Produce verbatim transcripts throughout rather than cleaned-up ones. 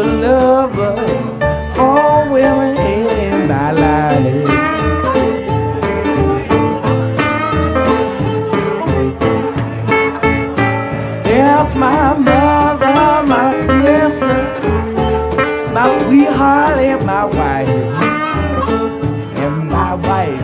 love but four women in my life. There's my mother, my sister, my sweetheart and my wife, and my wife.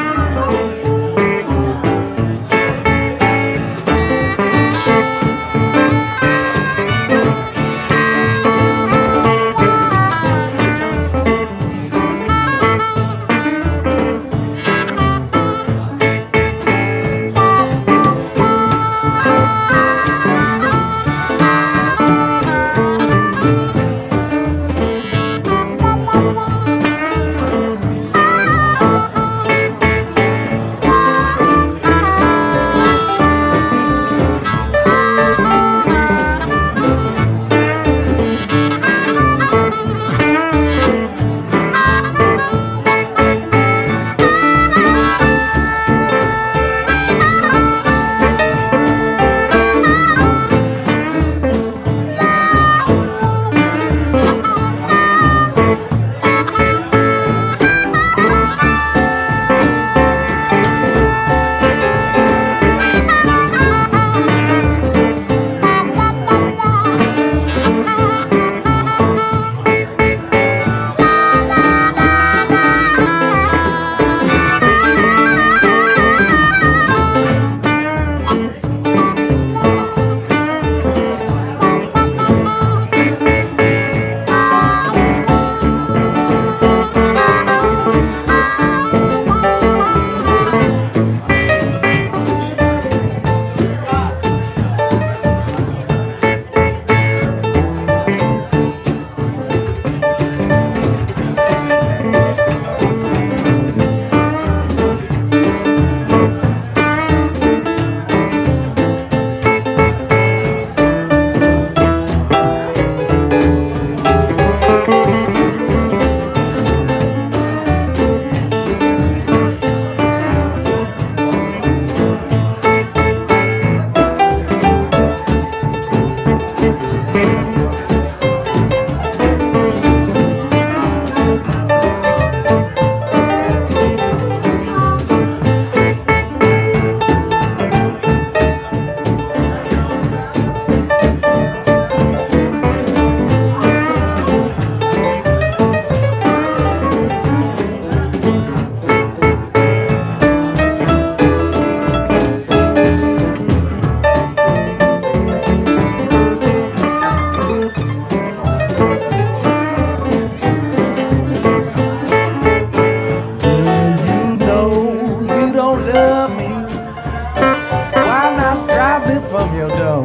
From your door.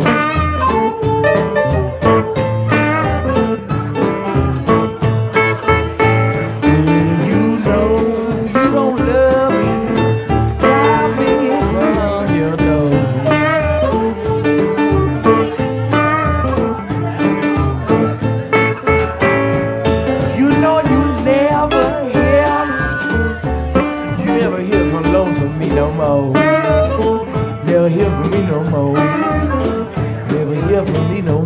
When you know you don't love me, drive me from your door. You know you never hear, you never hear from lonesome me no more. Never hear from me no more. Never hear from me no more.